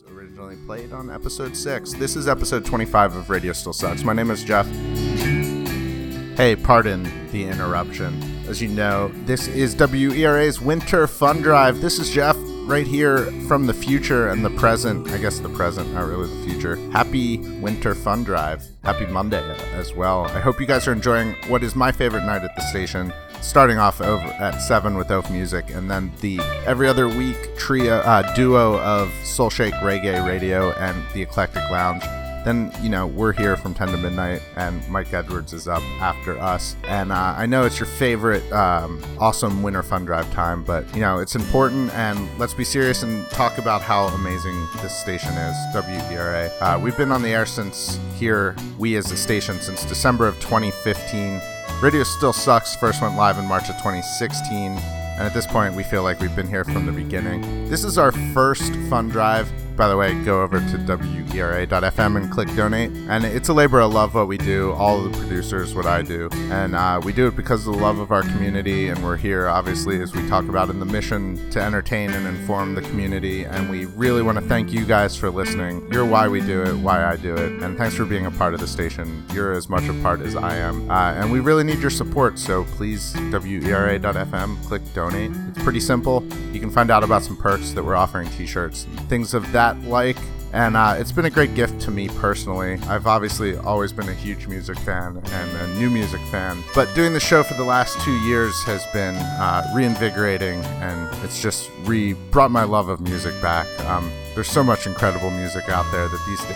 originally played on episode 6. This is episode 25 of Radio Still Sucks. My name is Jeff. Hey, pardon the interruption. As you know, this is WERA's Winter Fun Drive. This is Jeff right here from the future and the present. I guess the present, not really the future. Happy Winter Fun Drive. Happy Monday as well. I hope you guys are enjoying what is my favorite night at the station. Starting off over at 7 with Oaf Music, and then the every other week duo of Soul Shake Reggae Radio and the Eclectic Lounge. Then, we're here from 10 to midnight, and Mike Edwards is up after us. And I know it's your favorite awesome winter fun drive time, but, it's important, and let's be serious and talk about how amazing this station is, WERA. We've been on the air we as a station, since December of 2015. Radio Still Sucks first went live in March of 2016, and at this point we feel like we've been here from the beginning. This is our first fun drive. By the way, go over to WERA.fm and click donate. And it's a labor of love what we do, all of the producers, what I do. And we do it because of the love of our community, and we're here, obviously, as we talk about in the mission, to entertain and inform the community. And we really want to thank you guys for listening. You're why we do it, why I do it. And thanks for being a part of the station. You're as much a part as I am. And we really need your support, so please, WERA.fm, click donate. It's pretty simple. You can find out about some perks that we're offering, t-shirts, and things of that like, and it's been a great gift to me personally. I've obviously always been a huge music fan and a new music fan, but doing the show for the last 2 years has been reinvigorating, and it's just brought my love of music back. There's so much incredible music out there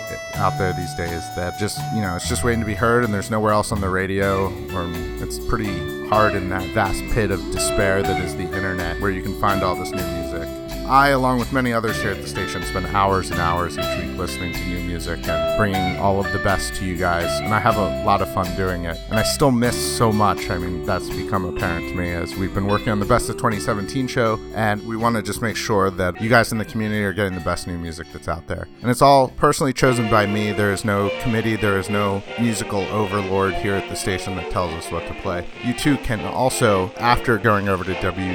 these days that just, it's just waiting to be heard, and there's nowhere else on the radio, or it's pretty hard in that vast pit of despair that is the internet, where you can find all this new music. I, along with many others here at the station, spend hours and hours each week listening to new music and bringing all of the best to you guys, and I have a lot of fun doing it. And I still miss so much. I mean, that's become apparent to me as we've been working on the Best of 2017 show, and we want to just make sure that you guys in the community are getting the best new music that's out there. And it's all personally chosen by me. There is no committee, there is no musical overlord here at the station that tells us what to play. You too can also, after going over to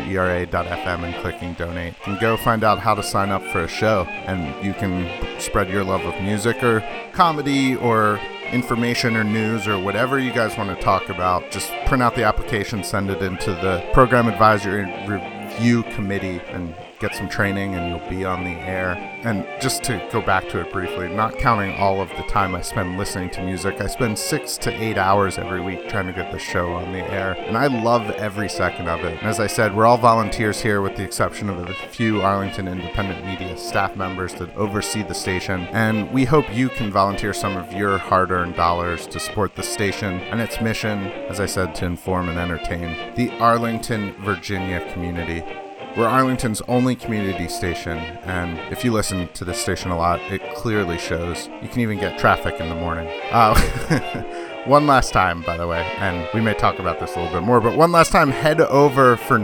WERA.fm and clicking donate, can go find out how to sign up for a show, and you can spread your love of music or comedy or information or news or whatever you guys want to talk about. Just print out the application, send it into the program advisory review committee, and get some training, and you'll be on the air. And just to go back to it briefly, not counting all of the time I spend listening to music, I spend 6 to 8 hours every week trying to get the show on the air, and I love every second of it. And as I said, we're all volunteers here, with the exception of a few Arlington Independent Media staff members that oversee the station, and we hope you can volunteer some of your hard-earned dollars to support the station and its mission, as I said, to inform and entertain the Arlington, Virginia community. We're Arlington's only community station, and if you listen to this station a lot, it clearly shows. You can even get traffic in the morning. One last time, by the way, and we may talk about this a little bit more, but one last time, head over to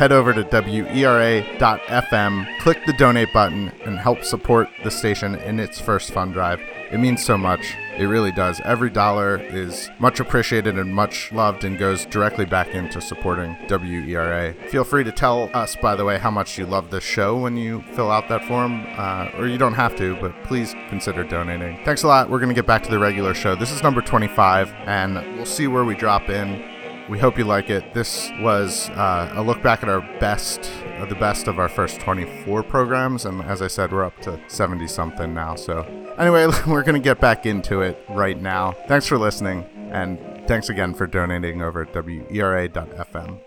WERA.fm, click the donate button, and help support the station in its first fund drive. It means so much. It really does. Every dollar is much appreciated and much loved, and goes directly back into supporting WERA. Feel free to tell us, by the way, how much you love this show when you fill out that form, or you don't have to, but please consider donating. Thanks a lot. We're going to get back to the regular show. This is number 25, and we'll see where we drop in. We hope you like it. This was a look back at the best of our first 24 programs, and as I said, we're up to 70-something now. So anyway, we're going to get back into it right now. Thanks for listening, and thanks again for donating over at WERA.fm.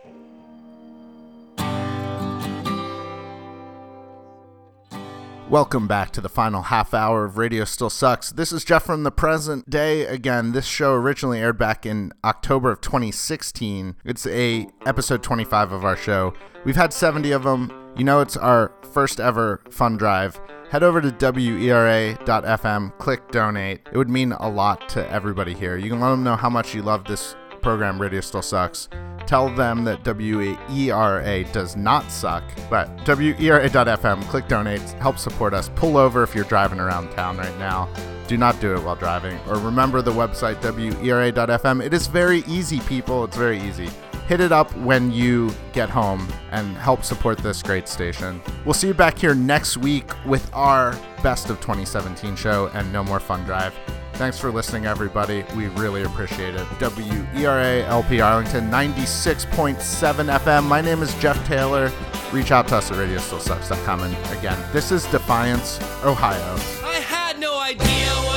Welcome back to the final half hour of Radio Still Sucks. This is Jeff from the present day. Again, this show originally aired back in October of 2016. It's episode 25 of our show. We've had 70 of them. It's our first ever fun drive. Head over to WERA.fm, click donate. It would mean a lot to everybody here. You can let them know how much you love this program, Radio Still Sucks. Tell them that WERA does not suck, but WERA.fm, click donate, help support us. Pull over if you're driving around town right now. Do not do it while driving. Or remember the website, WERA.fm. It is very easy, people. It's very easy. hit it up when you get home and help support this great station. We'll see you back here next week with our Best of 2017 show and No More Fun Drive. Thanks for listening, everybody. We really appreciate it. WERA LP Arlington, 96.7 FM. My name is Jeff Taylor. Reach out to us at RadioStillSucks.com. And again, this is Defiance, Ohio. I had no idea